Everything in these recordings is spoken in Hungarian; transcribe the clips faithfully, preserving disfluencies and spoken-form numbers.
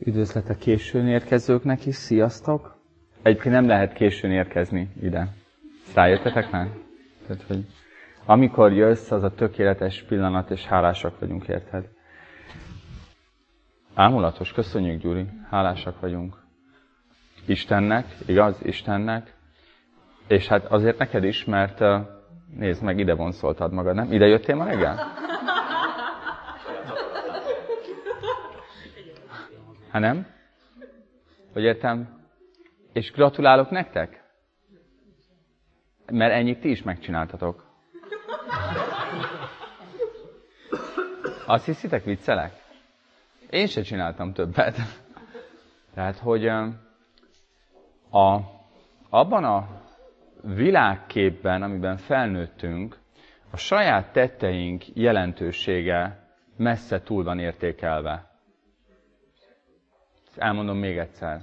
Üdvözlet a későn érkezőknek is, sziasztok! Egyébként nem lehet későn érkezni ide. Rájöttetek már? Tehát, hogy amikor jössz, az a tökéletes pillanat, és hálásak vagyunk, érted? Ámulatos, köszönjük, Gyuri, hálásak vagyunk. Istennek, igaz? Istennek. És hát azért neked is, mert nézd meg, ide vonszoltad magad, nem? Ide jöttél ma reggel? Hát nem? Hogy értem? És gratulálok nektek? Mert ennyit ti is megcsináltatok. Azt hiszitek, viccelek? Én se csináltam többet. Tehát, hogy a, abban a világképben, amiben felnőttünk, a saját tetteink jelentősége messze túl van értékelve. Ezt elmondom még egyszer.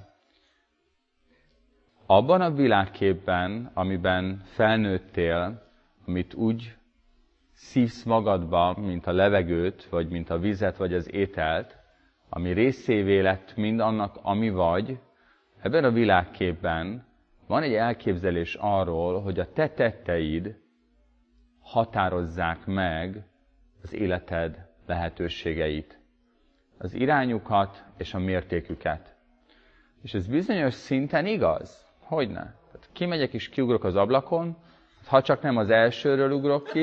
Abban a világképben, amiben felnőttél, amit úgy szívsz magadba, mint a levegőt, vagy mint a vizet, vagy az ételt, ami részévé lett mind annak, ami vagy, ebben a világképben van egy elképzelés arról, hogy a te tetteid határozzák meg az életed lehetőségeit, az irányukat és a mértéküket. És ez bizonyos szinten igaz. Hogyne? Tehát kimegyek és kiugrok az ablakon, ha csak nem az elsőről ugrok ki,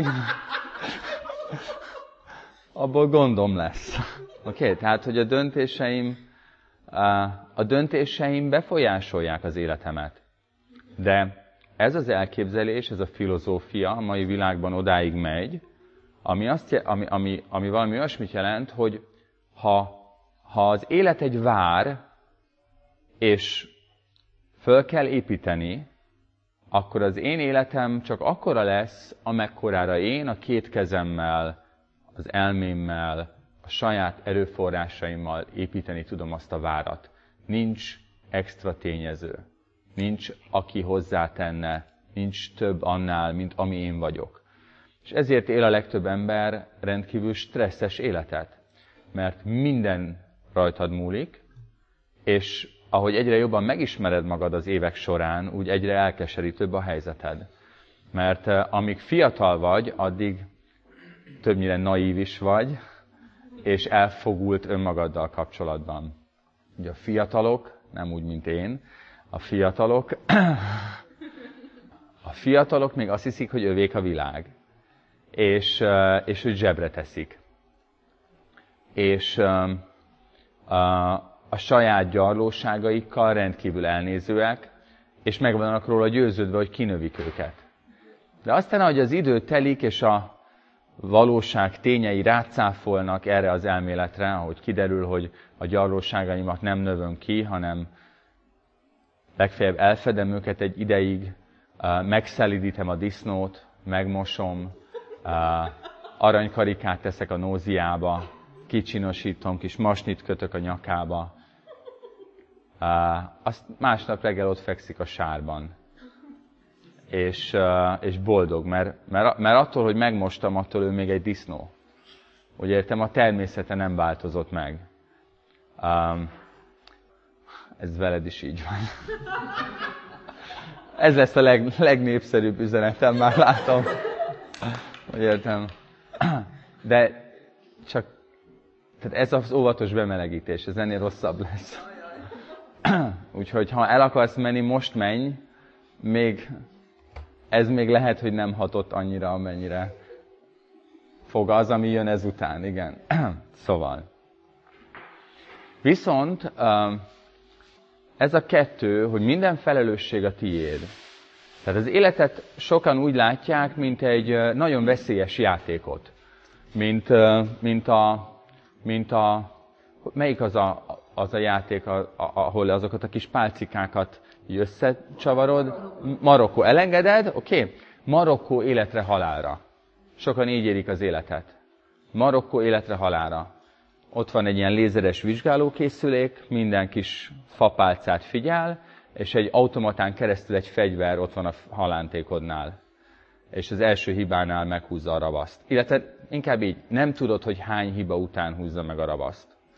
abból gondom lesz. Oké? Okay? Tehát, hogy a döntéseim, a döntéseim befolyásolják az életemet. De ez az elképzelés, ez a filozófia a mai világban odáig megy, ami, azt, ami, ami, ami valami olyasmit jelent, hogy ha, ha az élet egy vár, és föl kell építeni, akkor az én életem csak akkora lesz, amekkorára én a két kezemmel, az elmémmel, a saját erőforrásaimmal építeni tudom azt a várat. Nincs extra tényező. Nincs, aki hozzátenne, nincs több annál, mint ami én vagyok. És ezért él a legtöbb ember rendkívül stresszes életet. Mert minden rajtad múlik, és ahogy egyre jobban megismered magad az évek során, úgy egyre elkeserítőbb a helyzeted. Mert amíg fiatal vagy, addig többnyire naív is vagy, és elfogult önmagaddal kapcsolatban. Ugye a fiatalok, nem úgy, mint én, a fiatalok, a fiatalok még azt hiszik, hogy övék a világ, és, és hogy zsebre teszik. És a, a saját gyarlóságaikkal rendkívül elnézőek, és meg vannak róla győződve, hogy kinövik őket. De aztán, ahogy az idő telik, és a valóság tényei rácáfolnak erre az elméletre, ahogy kiderül, hogy a gyarlóságaimat nem növöm ki, hanem legfeljebb elfedem őket egy ideig, megszelidítem a disznót, megmosom, aranykarikát teszek a nóziába, kicsinosítom, kis masnit kötök a nyakába, azt másnap reggel ott fekszik a sárban. És, és boldog, mert, mert, mert attól, hogy megmostam, attól ő még egy disznó. Úgy értem, a természete nem változott meg. Um, ez veled is így van. Ez lesz a leg, legnépszerűbb üzenetem, már látom. Úgy értem. De csak, tehát ez az óvatos bemelegítés, ez ennél rosszabb lesz. Úgyhogy ha el akarsz menni, most menj, még ez még lehet, hogy nem hatott annyira, amennyire fog az, ami jön ezután, igen. Szóval. Viszont ez a kettő, hogy minden felelősség a tiéd. Tehát az életet sokan úgy látják, mint egy nagyon veszélyes játékot. Mint, mint a... Mint a melyik az a, az a játék, ahol azokat a kis pálcikákat összecsavarod? Marokkó. Elengeded? Oké. Okay. Marokkó életre halálra. Sokan így érik az életet. Marokkó életre halálra. Ott van egy ilyen lézeres vizsgálókészülék, minden kis fapálcát figyel, és egy automatán keresztül egy fegyver ott van a halántékodnál. És az első hibánál meghúzza a ravaszt. Illetve inkább így, nem tudod, hogy hány hiba után húzza meg a ravaszt.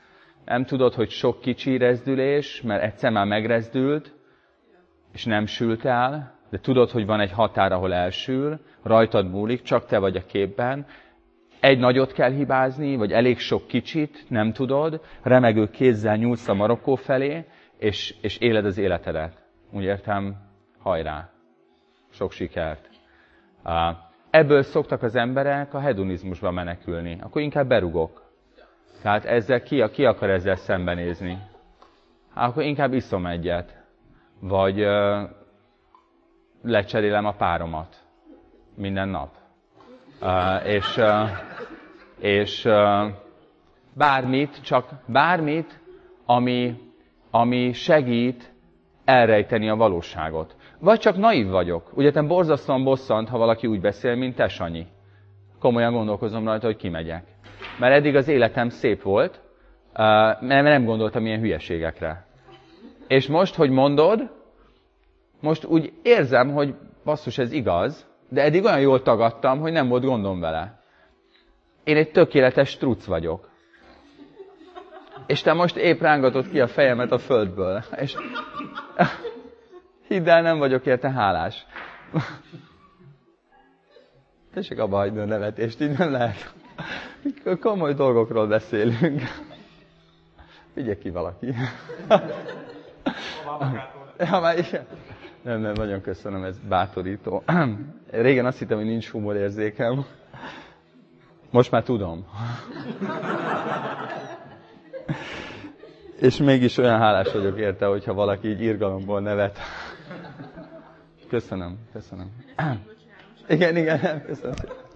Nem tudod, hogy sok kicsi rezdülés, mert egyszer már megrezdült, és nem sült el, de tudod, hogy van egy határ, ahol elsül, rajtad múlik, csak te vagy a képben. Egy nagyot kell hibázni, vagy elég sok kicsit, nem tudod, remegő kézzel nyúlsz a Marokkó felé, és, és éled az életedet. Úgy értem, hajrá! Sok sikert! Ebből szoktak az emberek a hedonizmusba menekülni. Akkor inkább berugok. Tehát ezzel ki, ki akar ezzel szembenézni? Hát akkor inkább iszom egyet. Vagy uh, lecserélem a páromat. Minden nap. Uh, és uh, és uh, bármit, csak bármit, ami, ami segít elrejteni a valóságot. Vagy csak naív vagyok. Ugye te borzasztóan bosszant, ha valaki úgy beszél, mint te, Sanyi. Komolyan gondolkozom rajta, hogy kimegyek. Mert eddig az életem szép volt, mert nem gondoltam ilyen hülyeségekre. És most, hogy mondod, most úgy érzem, hogy basszus, ez igaz, de eddig olyan jól tagadtam, hogy nem volt gondom vele. Én egy tökéletes truc vagyok. És te most épp rángatod ki a fejemet a földből. És hidd el, nem vagyok érte hálás. Tessék abba hagyni a nevetést, így nem lehet. Komoly dolgokról beszélünk. Vigye ki valaki. Ja, már igen. Nem, nem, nagyon köszönöm, ez bátorító. Régen azt hittem, hogy nincs humorérzékem. Most már tudom. És mégis olyan hálás vagyok érte, hogyha valaki így irgalomból nevet. Köszönöm, köszönöm. Igen, igen, köszönöm.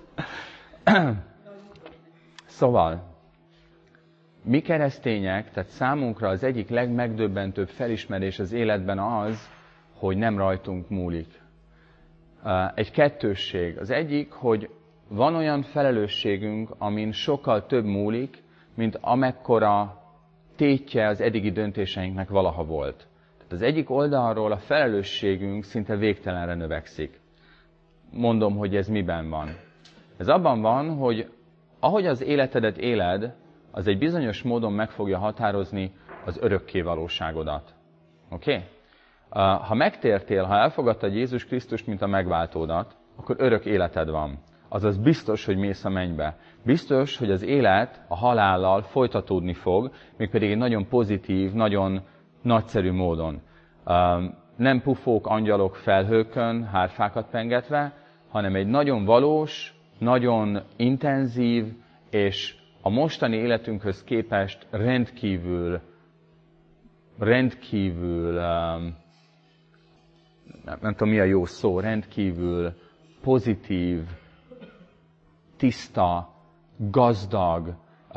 Szóval, mi keresztények, tehát számunkra az egyik legmegdöbbentőbb felismerés az életben az, hogy nem rajtunk múlik. Egy kettősség. Az egyik, hogy van olyan felelősségünk, amin sokkal több múlik, mint amekkora tétje az eddigi döntéseinknek valaha volt. Tehát az egyik oldalról a felelősségünk szinte végtelenre növekszik. Mondom, hogy ez miben van. Ez abban van, hogy ahogy az életedet éled, az egy bizonyos módon meg fogja határozni az örökké valóságodat. Oké? Okay? Ha megtértél, ha elfogadtad Jézus Krisztust, mint a megváltódat, akkor örök életed van. Azaz biztos, hogy mész a mennybe. Biztos, hogy az élet a halállal folytatódni fog, mégpedig egy nagyon pozitív, nagyon nagyszerű módon. Nem pufók, angyalok felhőkön, hárfákat pengetve, hanem egy nagyon valós, nagyon intenzív, és a mostani életünkhöz képest rendkívül, rendkívül, nem, nem tudom mi a jó szó, rendkívül pozitív, tiszta, gazdag,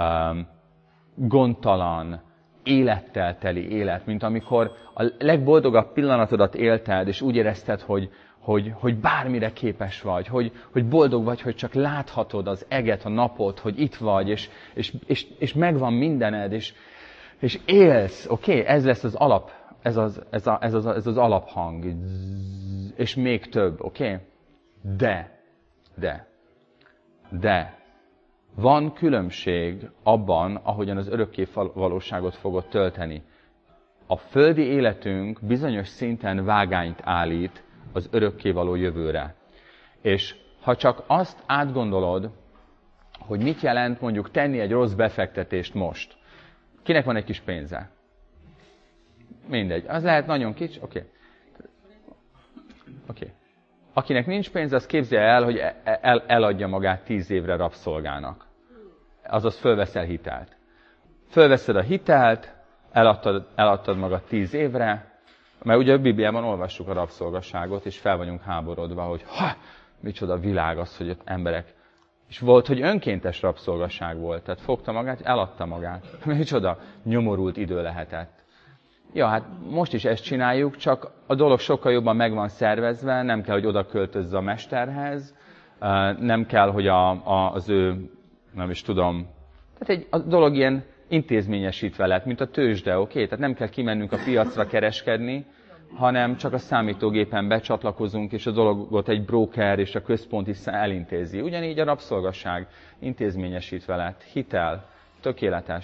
gondtalan, élettel teli élet, mint amikor a legboldogabb pillanatodat élted, és úgy érezted, hogy, hogy, hogy bármire képes vagy, hogy, hogy boldog vagy, hogy csak láthatod az eget, a napot, hogy itt vagy, és, és, és, és megvan mindened, és, és élsz, oké? Okay? Ez lesz az alap, ez az, ez, a, ez, az, ez az alaphang, és még több, oké? Okay? De, de, de, van különbség abban, ahogyan az örökké valóságot fogod tölteni. A földi életünk bizonyos szinten vágányt állít az örökké való jövőre. És ha csak azt átgondolod, hogy mit jelent mondjuk tenni egy rossz befektetést most. Kinek van egy kis pénze? Mindegy. Az lehet nagyon kicsi? Oké. Okay. Oké. Okay. Akinek nincs pénz, az képzelje el, hogy el, eladja magát tíz évre rabszolgának. Azaz fölveszel hitelt. Fölveszed a hitelt, eladtad, eladtad magad tíz évre, mert ugye a Bibliában olvassuk a rabszolgasságot, és fel vagyunk háborodva, hogy ha, micsoda világ az, hogy ott emberek. És volt, hogy önkéntes rabszolgasság volt, tehát fogta magát, eladta magát. Micsoda nyomorult idő lehetett. Ja, hát most is ezt csináljuk, csak a dolog sokkal jobban meg van szervezve, nem kell, hogy oda költözz a mesterhez, nem kell, hogy a, a, az ő, nem is tudom, tehát egy, a dolog ilyen intézményesítve lett, mint a tőzsde, oké? Okay? Tehát nem kell kimennünk a piacra kereskedni, hanem csak a számítógépen becsatlakozunk, és a dologot egy broker és a központi elintézi. Ugyanígy a rabszolgasság intézményesítve lett, hitel, tökéletes.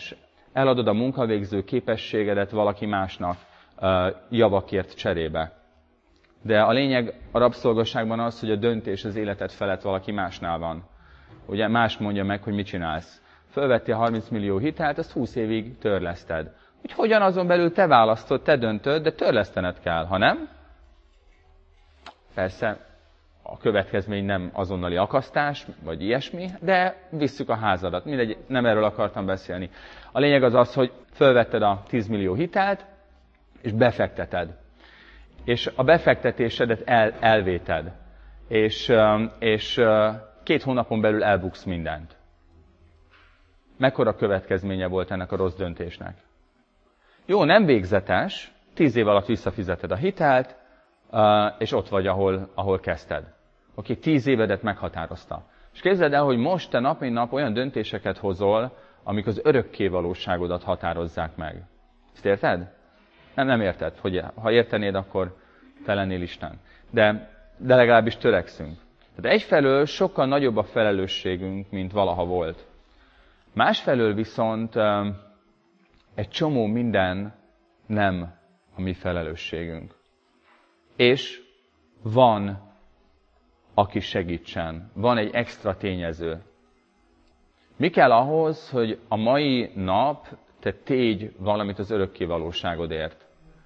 eladod a munkavégző képességedet valaki másnak javakért cserébe. De a lényeg a rabszolgasságban az, hogy a döntés az életed felett valaki másnál van. Ugye más mondja meg, hogy mit csinálsz. Fölvettél harminc millió hitelt, azt húsz évig törleszted. Hogy hogyan azon belül te választod, te döntöd, de törlesztened kell, ha nem? Persze a következmény nem azonnali akasztás, vagy ilyesmi, de visszük a házadat. Mindegy, nem erről akartam beszélni. A lényeg az az, hogy fölvetted a tíz millió hitelt, és befekteted. És a befektetésedet el, elvéted. És, és két hónapon belül elbuksz mindent. Mekkora következménye volt ennek a rossz döntésnek? Jó, nem végzetes, tíz év alatt visszafizeted a hitelt, és ott vagy, ahol, ahol kezdted. Oké, tíz évedet meghatározta. És képzeld el, hogy most te nap mint nap olyan döntéseket hozol, amik az örökké valóságodat határozzák meg. Ezt érted? Nem, nem érted. Hogy, ha értenéd, akkor te lennél Isten. De, de legalábbis törekszünk. Tehát egyfelől sokkal nagyobb a felelősségünk, mint valaha volt. Másfelől viszont egy csomó minden nem a mi felelősségünk. És van, aki segítsen. Van egy extra tényező. Mi kell ahhoz, hogy a mai nap te tégy valamit az örökké valóságodért?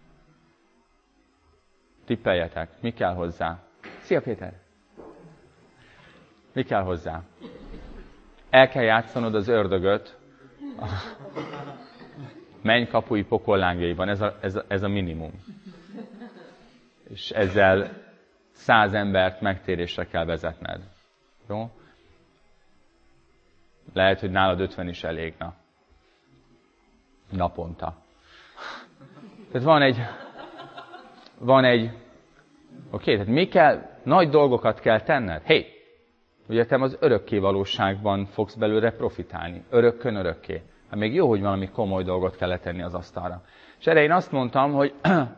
Tippeljetek, mi kell hozzá? Szia Péter! Mi kell hozzá? El kell játszanod az ördögöt a mennykapui pokollángjaiban, ez a, ez, a, ez a minimum. És ezzel száz embert megtérésre kell vezetned. Jó? Lehet, hogy nálad ötven is elég, na. Naponta. Tehát van egy... Van egy... Oké, okay, tehát mi kell? Nagy dolgokat kell tenned. Hé! Hey, ugye te az örökké valóságban fogsz belőle profitálni. Örökkön örökké. Hát még jó, hogy valami komoly dolgot kell letenni az asztalra. És erre én azt mondtam, hogy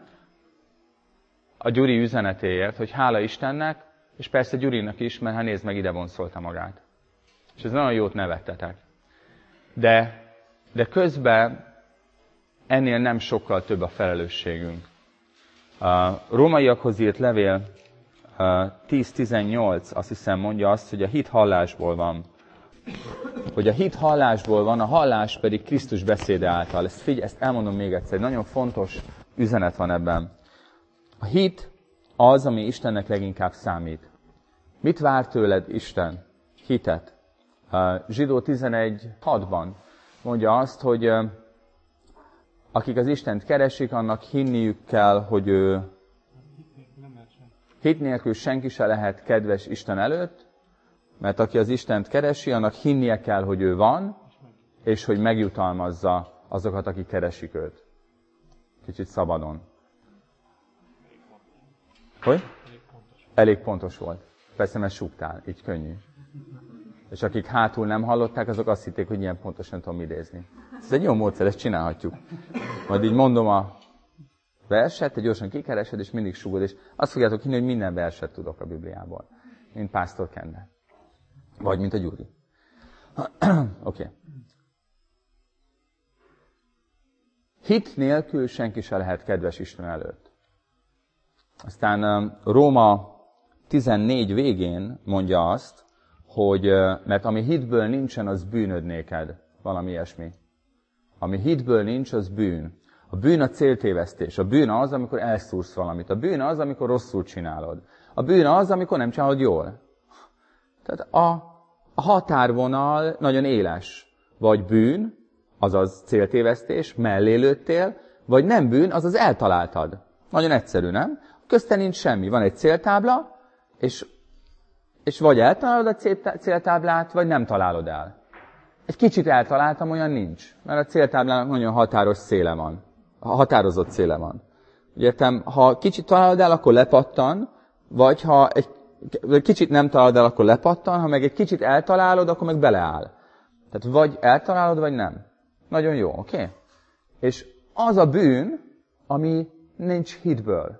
a Gyuri üzenetéért, hogy hála Istennek, és persze Gyurinak is, mert hát nézd meg, ide vonszolta magát. És ez nagyon jót nevettetek. De, de közben ennél nem sokkal több a felelősségünk. A rómaiakhoz írt levél tíz tizennyolc azt hiszem mondja azt, hogy a hit hallásból van. Hogy a hit hallásból van, a hallás pedig Krisztus beszéde által. Ezt, figyelj, ezt elmondom még egyszer, nagyon fontos üzenet van ebben. A hit az, ami Istennek leginkább számít. Mit vár tőled Isten? Hitet. Zsidó tizenegy hatban mondja azt, hogy akik az Istent keresik, annak hinniük kell, hogy ő hit nélkül senki se lehet kedves Isten előtt, mert aki az Istent keresi, annak hinnie kell, hogy ő van, és hogy megjutalmazza azokat, akik keresik őt. Kicsit szabadon. Hogy? Elég pontos volt. Persze, mert súgtál, így könnyű. És akik hátul nem hallották, azok azt hitték, hogy ilyen pontosan tudom idézni. Ez egy jó módszer, ezt csinálhatjuk. Majd így mondom a verset, te gyorsan kikeresed, és mindig súgod, és azt fogjátok hinni, hogy minden verset tudok a Bibliából. Mint Pásztor Kende. Vagy mint a Gyuri. Oké. Okay. Hit nélkül senki se lehet kedves Isten előtt. Aztán Róma tizennégy végén mondja azt, hogy mert ami hitből nincsen, az bűnöd néked. Valami ilyesmi. Ami hitből nincs, az bűn. A bűn a céltévesztés. A bűn az, amikor elszúrsz valamit. A bűn az, amikor rosszul csinálod. A bűn az, amikor nem csinálod jól. Tehát a, a határvonal nagyon éles. Vagy bűn, azaz céltévesztés, mellé lőttél, vagy nem bűn, azaz eltaláltad. Nagyon egyszerű, nem? Közte nincs semmi. Van egy céltábla, és, és vagy eltalálod a céltáblát, vagy nem találod el. Egy kicsit eltaláltam, olyan nincs. Mert a céltáblának nagyon határos széle van. Határozott széle van. Úgy értem, ha kicsit találod el, akkor lepattan, vagy ha egy kicsit nem találod el, akkor lepattan, ha meg egy kicsit eltalálod, akkor meg beleáll. Tehát vagy eltalálod, vagy nem. Nagyon jó, oké? Okay? És az a bűn, ami nincs hitből.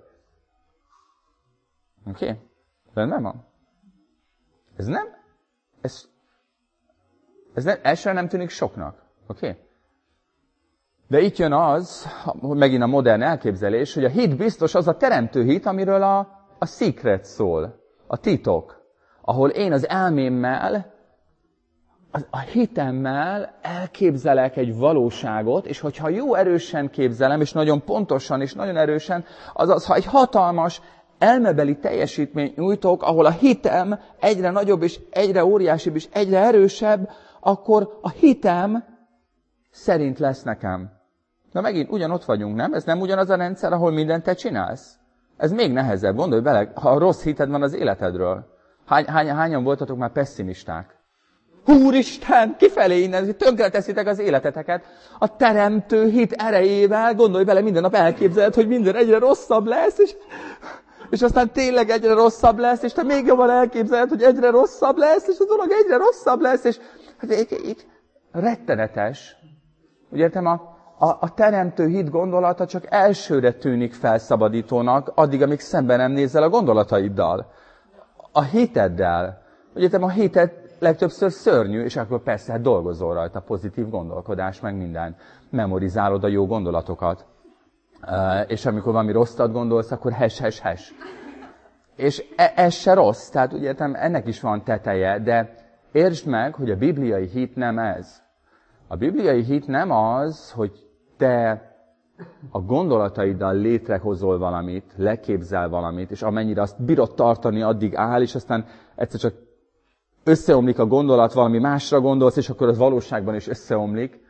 Oké? Okay? Rendben van? Ez nem? Ez, ez nem, elsőre nem tűnik soknak. Oké? Okay? De itt jön az, megint a modern elképzelés, hogy a hit biztos az a teremtő hit, amiről a, a secret szól, a titok, ahol én az elmémmel, a, a hitemmel elképzelek egy valóságot, és hogyha jó erősen képzelem, és nagyon pontosan, és nagyon erősen, azaz, ha egy hatalmas, elmebeli teljesítményt nyújtok, ahol a hitem egyre nagyobb, és egyre óriásibb, és egyre erősebb, akkor a hitem szerint lesz nekem. Na megint ugyanott vagyunk, nem? Ez nem ugyanaz a rendszer, ahol mindent te csinálsz? Ez még nehezebb. Gondolj bele, ha rossz hited van az életedről. Hány, hány, hányan voltatok már pessimisták? Úristen, kifelé innen, tönkreteszitek az életeteket. A teremtő hit erejével, gondolj bele, minden nap elképzeled, hogy minden egyre rosszabb lesz, és, és aztán tényleg egyre rosszabb lesz, és te még jobban elképzeled, hogy egyre rosszabb lesz, és a dolog egyre rosszabb lesz, és hát így, így rettenetes. Úgy értem, a A, a teremtő hit gondolata csak elsőre tűnik felszabadítónak, addig, amíg szemben nem nézel a gondolataiddal. A hiteddel. Úgy értem, a hited legtöbbször szörnyű, és akkor persze hát dolgozol rajta, pozitív gondolkodás, meg minden. Memorizálod a jó gondolatokat. És amikor valami rosszat gondolsz, akkor hes, hes, hes. És ez se rossz, tehát úgy értem, ennek is van teteje, de értsd meg, hogy a bibliai hit nem ez. A bibliai hit nem az, hogy te a gondolataiddal létrehozol valamit, leképzel valamit, és amennyire azt bírod tartani, addig áll, és aztán egyszer csak összeomlik a gondolat, valami másra gondolsz, és akkor az valóságban is összeomlik.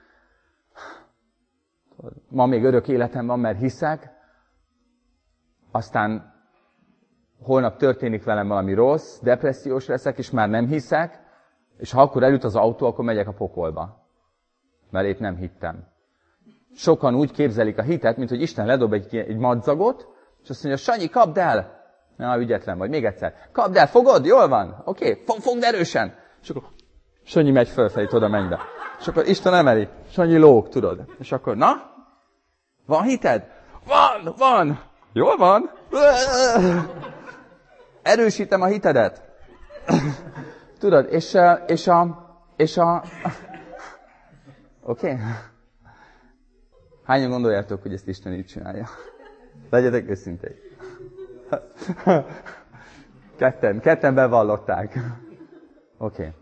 Ma még örök életem van, mert hiszek, aztán holnap történik velem valami rossz, depressziós leszek, és már nem hiszek, és ha akkor elüt az autó, akkor megyek a pokolba. Mert épp nem hittem. Sokan úgy képzelik a hitet, mint hogy Isten ledob egy, egy madzagot, és azt mondja, Sanyi, kapd el! Na, ügyetlen vagy, még egyszer. Kapd el, fogod? Jól van? Oké, okay. Fogd erősen! És akkor Sanyi megy fölfelé, tudod a mennybe. És akkor Isten emeli. Sanyi lóg, tudod. És akkor, na? Van hited? Van, van! Jól van? Erősítem a hitedet. Tudod, és, és a... És a Oké? Okay? Hányan gondoljátok, hogy ezt Isten így csinálja? Legyetek őszinték. Ketten, ketten bevallották. Oké. Okay.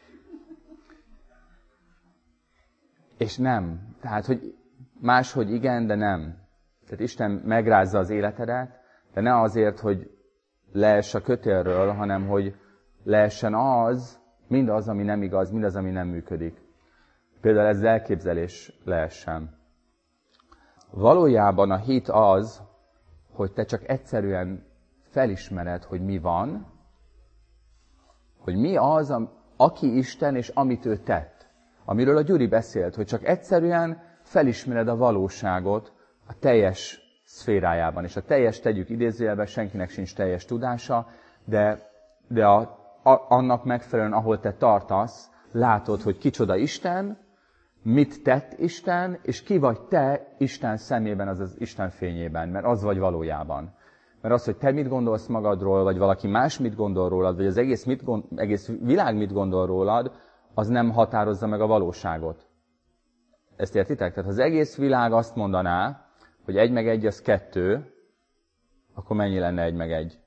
És nem. Tehát, hogy máshogy igen, de nem. Tehát Isten megrázza az életedet, de ne azért, hogy leess a kötélről, hanem hogy leessen az, mindaz, ami nem igaz, mindaz, ami nem működik. Például ez az elképzelés leessen. Valójában a hit az, hogy te csak egyszerűen felismered, hogy mi van, hogy mi az, aki Isten és amit ő tett. Amiről a Gyuri beszélt, hogy csak egyszerűen felismered a valóságot a teljes szférájában. És a teljes, tegyük idézőjelben, senkinek sincs teljes tudása, de, de a, a, annak megfelelően, ahol te tartasz, látod, hogy kicsoda Isten, mit tett Isten, és ki vagy te Isten szemében, azaz Isten fényében, mert az vagy valójában. Mert az, hogy te mit gondolsz magadról, vagy valaki más mit gondol rólad, vagy az egész, mit gond, egész világ mit gondol rólad, az nem határozza meg a valóságot. Ezt értitek? Tehát ha az egész világ azt mondaná, hogy egy meg egy az kettő, akkor mennyi lenne egy meg egy?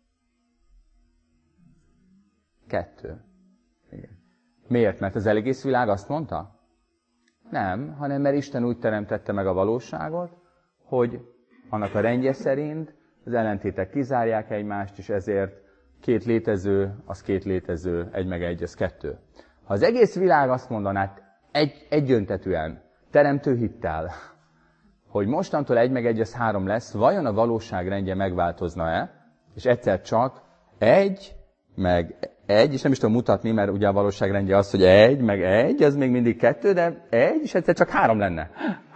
Kettő. Igen. Miért? Mert az egész világ azt mondta? Nem, hanem mert Isten úgy teremtette meg a valóságot, hogy annak a rendje szerint az ellentétek kizárják egymást, és ezért két létező, az két létező, egy meg egy, az kettő. Ha az egész világ azt mondaná egy, egyöntetűen, teremtő hittel, hogy mostantól egy meg egy, az három lesz, vajon a valóság rendje megváltozna-e, és egyszer csak egy, meg egy, és nem is tudom mutatni, mert ugye a valóság rendje az, hogy egy, meg egy, az még mindig kettő, de egy, és egyszer csak három lenne.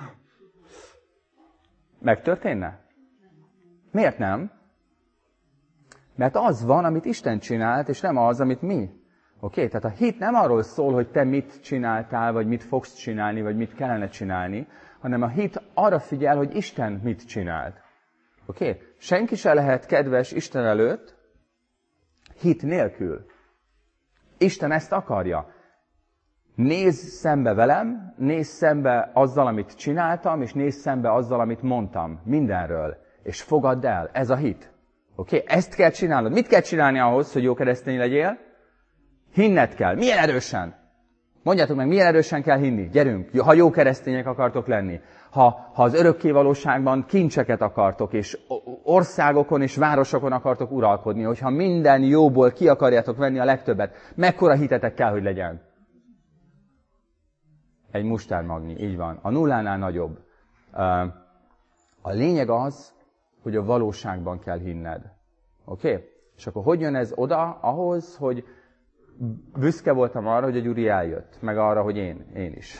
Megtörténne? Miért nem? Mert az van, amit Isten csinált, és nem az, amit mi. Oké? Okay? Tehát a hit nem arról szól, hogy te mit csináltál, vagy mit fogsz csinálni, vagy mit kellene csinálni, hanem a hit arra figyel, hogy Isten mit csinált. Oké? Okay? Senki se lehet kedves Isten előtt hit nélkül. Isten ezt akarja. Nézz szembe velem, nézz szembe azzal, amit csináltam, és nézz szembe azzal, amit mondtam mindenről. És fogadd el, ez a hit. Oké? Okay? Ezt kell csinálnod. Mit kell csinálni ahhoz, hogy jó keresztény legyél? Hinned kell. Milyen erősen? Mondjátok meg, milyen erősen kell hinni? Gyerünk, ha jó keresztények akartok lenni. Ha, ha az örökké valóságban kincseket akartok, és országokon és városokon akartok uralkodni, hogyha minden jóból ki akarjátok venni a legtöbbet, mekkora hitetek kell, hogy legyen? Egy mustármagnyi, így van. A nullánál nagyobb. A lényeg az, hogy a valóságban kell hinned. Oké? Okay? És akkor hogy jön ez oda ahhoz, hogy büszke voltam arra, hogy a Gyuri eljött, meg arra, hogy én, én is.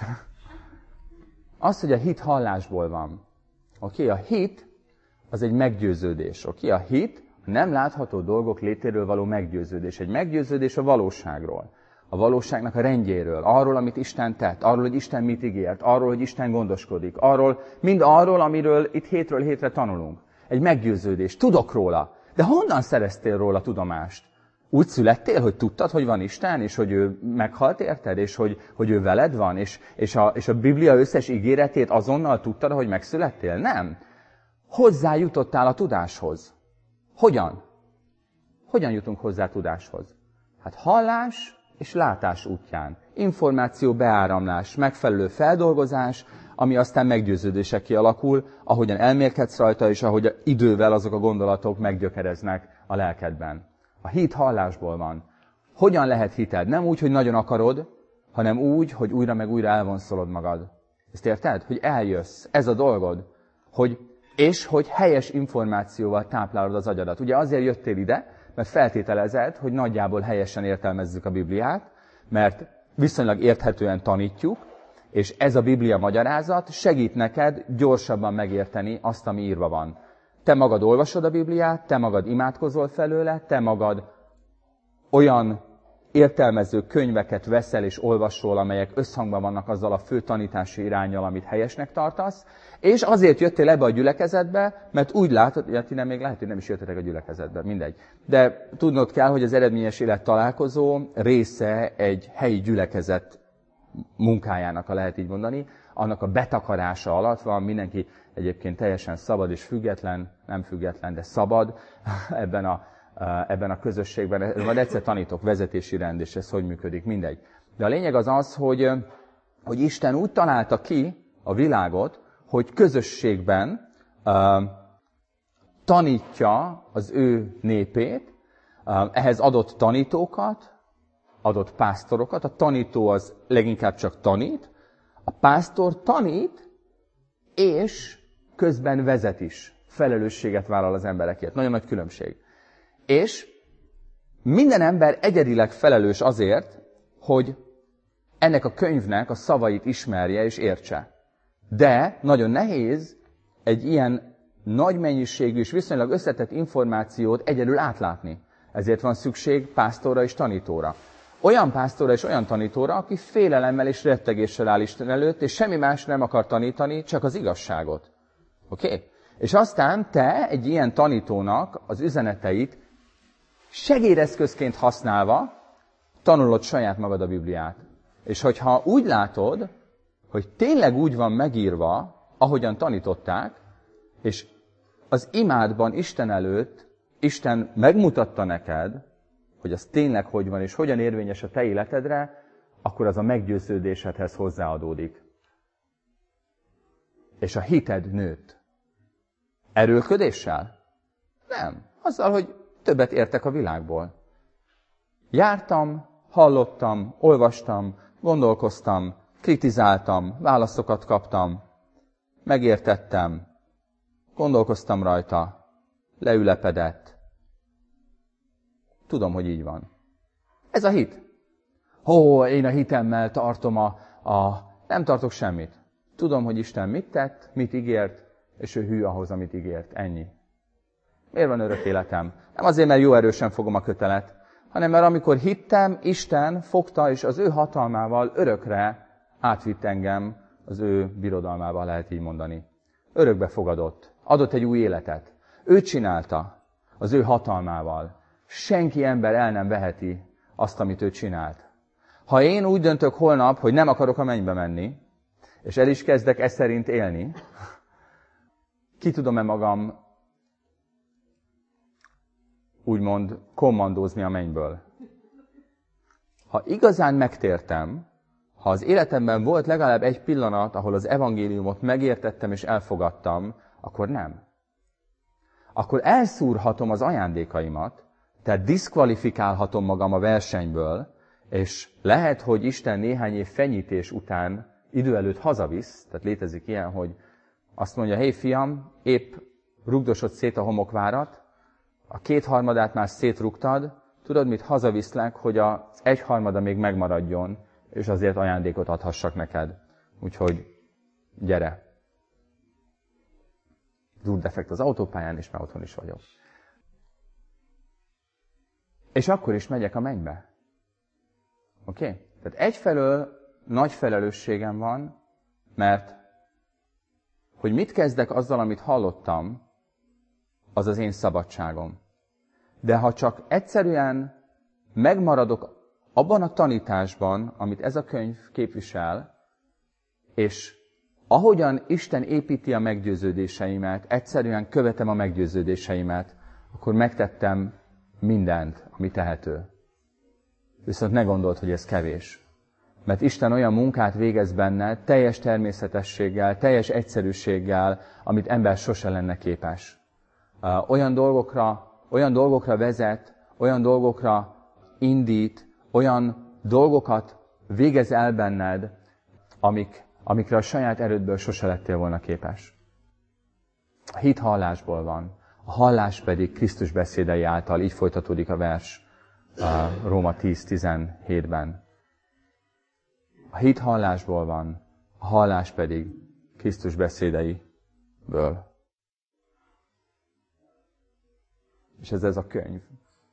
Az, hogy a hit hallásból van. Oké? Okay? A hit az egy meggyőződés. Oké? Okay? A hit a nem látható dolgok létéről való meggyőződés. Egy meggyőződés a valóságról. A valóságnak a rendjéről, arról, amit Isten tett, arról, hogy Isten mit ígért, arról, hogy Isten gondoskodik, arról, mind arról, amiről itt hétről hétre tanulunk. Egy meggyőződés. Tudok róla. De honnan szereztél róla tudomást? Úgy születtél, hogy tudtad, hogy van Isten, és hogy ő meghalt érted, és hogy, hogy ő veled van, és, és, a, és a Biblia összes ígéretét azonnal tudtad, hogy megszülettél? Nem. Hozzá jutottál a tudáshoz. Hogyan? Hogyan jutunk hozzá a tudáshoz? Hát hallás és látás útján. Információ beáramlás, megfelelő feldolgozás, ami aztán meggyőződések kialakul, ahogyan elmélkedsz rajta, és ahogy idővel azok a gondolatok meggyökereznek a lelkedben. A hit hallásból van. Hogyan lehet hited? Nem úgy, hogy nagyon akarod, hanem úgy, hogy újra meg újra elvonszolod magad. Ezt érted? Hogy eljössz. Ez a dolgod. Hogy, és hogy helyes információval táplálod az agyadat. Ugye azért jöttél ide, mert feltételezed, hogy nagyjából helyesen értelmezzük a Bibliát, mert viszonylag érthetően tanítjuk, és ez a Biblia magyarázat segít neked gyorsabban megérteni azt, ami írva van. Te magad olvasod a Bibliát, te magad imádkozol felőle, te magad olyan értelmező könyveket veszel és olvasol, amelyek összhangban vannak azzal a fő tanítási iránnyal, amit helyesnek tartasz, és azért jöttél ebbe a gyülekezetbe, mert úgy látod, ja, ti nem, még lehet, hogy nem is jöttetek a gyülekezetbe, mindegy. De tudnod kell, hogy az eredményes élet találkozó része egy helyi gyülekezet munkájának, ha lehet így mondani, annak a betakarása alatt van, mindenki egyébként teljesen szabad és független, nem független, de szabad ebben a, ebben a közösségben. Majd egyszer tanítok vezetési rend, és ez hogy működik, mindegy. De a lényeg az az, hogy, hogy Isten úgy találta ki a világot, hogy közösségben uh, tanítja az ő népét, uh, ehhez adott tanítókat, adott pásztorokat. A tanító az leginkább csak tanít, a pásztor tanít, és közben vezet is. Felelősséget vállal az emberekért. Nagyon nagy különbség. És minden ember egyedileg felelős azért, hogy ennek a könyvnek a szavait ismerje és értse. De nagyon nehéz egy ilyen nagy mennyiségű és viszonylag összetett információt egyedül átlátni. Ezért van szükség pásztorra és tanítóra. Olyan pásztorra és olyan tanítóra, aki félelemmel és rettegéssel áll Isten előtt, és semmi más nem akar tanítani, csak az igazságot. Oké? Okay? És aztán te egy ilyen tanítónak az üzeneteit segédeszközként használva tanulod saját magad a Bibliát. És hogyha úgy látod, hogy tényleg úgy van megírva, ahogyan tanították, és az imádban Isten előtt Isten megmutatta neked, hogy az tényleg hogy van, és hogyan érvényes a te életedre, akkor az a meggyőződésedhez hozzáadódik. És a hited nőtt. Erőlködéssel? Nem. Azzal, hogy többet értek a világból. Jártam, hallottam, olvastam, gondolkoztam, kritizáltam, válaszokat kaptam, megértettem, gondolkoztam rajta, leülepedett. Tudom, hogy így van. Ez a hit. Ó, én a hitemmel tartom a, a... Nem tartok semmit. Tudom, hogy Isten mit tett, mit ígért, és ő hű ahhoz, amit ígért. Ennyi. Miért van örök életem? Nem azért, mert jó erősen fogom a kötelet, hanem mert amikor hittem, Isten fogta, és az ő hatalmával örökre átvitt engem az ő birodalmába, lehet így mondani. Örökbe fogadott. Adott egy új életet. Ő csinálta az ő hatalmával. Senki ember el nem veheti azt, amit ő csinált. Ha én úgy döntök holnap, hogy nem akarok a mennybe menni, és el is kezdek e szerint élni, ki tudom-e magam úgymond kommandózni a mennyből? Ha igazán megtértem, ha az életemben volt legalább egy pillanat, ahol az evangéliumot megértettem és elfogadtam, akkor nem. Akkor elszúrhatom az ajándékaimat, tehát diszkvalifikálhatom magam a versenyből, és lehet, hogy Isten néhány év fenyítés után idő előtt hazavisz, tehát létezik ilyen, hogy azt mondja, hé fiam, épp rugdosod szét a homokvárat, a kétharmadát már szétrugtad, tudod mit, hazaviszlek, hogy az egyharmada még megmaradjon, és azért ajándékot adhassak neked. Úgyhogy gyere. Zúrdefekt az autópályán, és már otthon is vagyok. És akkor is megyek a mennybe. Oké? Okay? Tehát egyfelől nagy felelősségem van, mert hogy mit kezdek azzal, amit hallottam, az az én szabadságom. De ha csak egyszerűen megmaradok abban a tanításban, amit ez a könyv képvisel, és ahogyan Isten építi a meggyőződéseimet, egyszerűen követem a meggyőződéseimet, akkor megtettem mindent, ami tehető. Viszont ne gondold, hogy ez kevés. Mert Isten olyan munkát végez benned, teljes természetességgel, teljes egyszerűséggel, amit ember sose lenne képes. Olyan dolgokra, olyan dolgokra vezet, olyan dolgokra indít, olyan dolgokat végez el benned, amik, amikre a saját erődből sose lettél volna képes. A hit hallásból van, a hallás pedig Krisztus beszédei által, így folytatódik a vers a Róma tíz tizenhétben. A hit hallásból van, a hallás pedig Krisztus beszédeiből. És ez ez a könyv.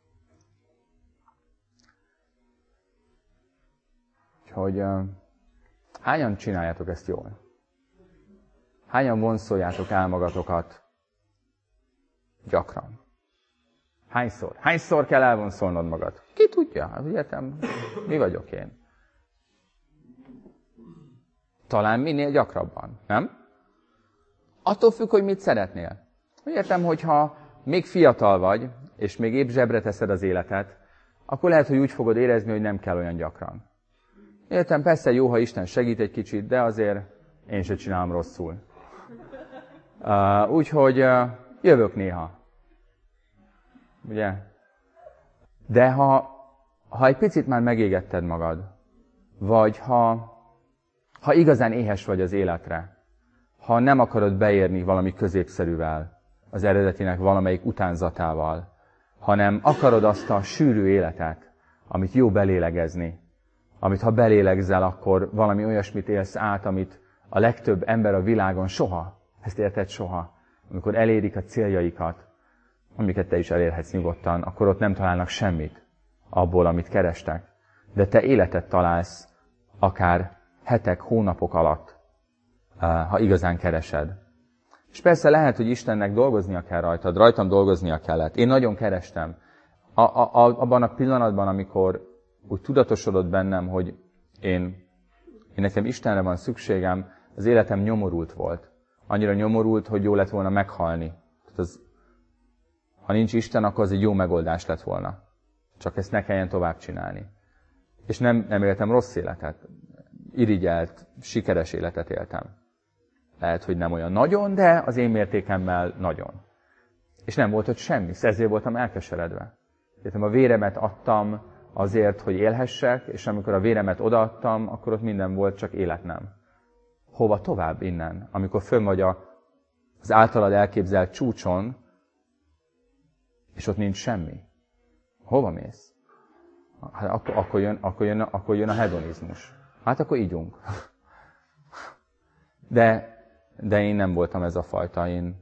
Úgyhogy uh, hányan csináljátok ezt jól? Hányan vonszoljátok el magatokat gyakran? Hányszor? Hányszor kell elvonszolnod magad? Ki tudja? Hát értem, mi vagyok én? Talán minél gyakrabban, nem? Attól függ, hogy mit szeretnél. Értem, hogyha még fiatal vagy, és még épp zsebre teszed az életet, akkor lehet, hogy úgy fogod érezni, hogy nem kell olyan gyakran. Értem, persze jó, ha Isten segít egy kicsit, de azért én se csinálom rosszul. Uh, úgyhogy uh, jövök néha. Ugye? De ha, ha egy picit már megégetted magad, vagy ha, ha igazán éhes vagy az életre, ha nem akarod beérni valami középszerűvel, az eredetinek valamelyik utánzatával, hanem akarod azt a sűrű életet, amit jó belélegezni, amit ha belélegzel, akkor valami olyasmit élsz át, amit a legtöbb ember a világon soha, ezt érted soha, amikor elérik a céljaikat, amiket te is elérhetsz nyugodtan, akkor ott nem találnak semmit abból, amit kerestek. De te életet találsz akár hetek, hónapok alatt, ha igazán keresed. És persze lehet, hogy Istennek dolgoznia kell rajtad, rajtam dolgoznia kellett. Én nagyon kerestem. A, a, a, abban a pillanatban, amikor úgy tudatosodott bennem, hogy én, én nekem Istenre van szükségem, az életem nyomorult volt. Annyira nyomorult, hogy jó lett volna meghalni. Tehát az, ha nincs Isten, akkor az egy jó megoldás lett volna. Csak ezt ne kelljen tovább csinálni. És nem, nem éltem rossz életet. Irigyelt, sikeres életet éltem. Lehet, hogy nem olyan nagyon, de az én mértékemmel nagyon. És nem volt ott semmi, ezért voltam elkeseredve. Értem, a véremet adtam azért, hogy élhessek, és amikor a véremet odaadtam, akkor ott minden volt, csak élet nem. Hova tovább innen? Amikor fönn vagy a, az általad elképzelt csúcson, és ott nincs semmi. Hova mész? Hát akkor, akkor, jön, akkor, jön, akkor jön a hedonizmus. Hát akkor ígyunk. De, de én nem voltam ez a fajta, én.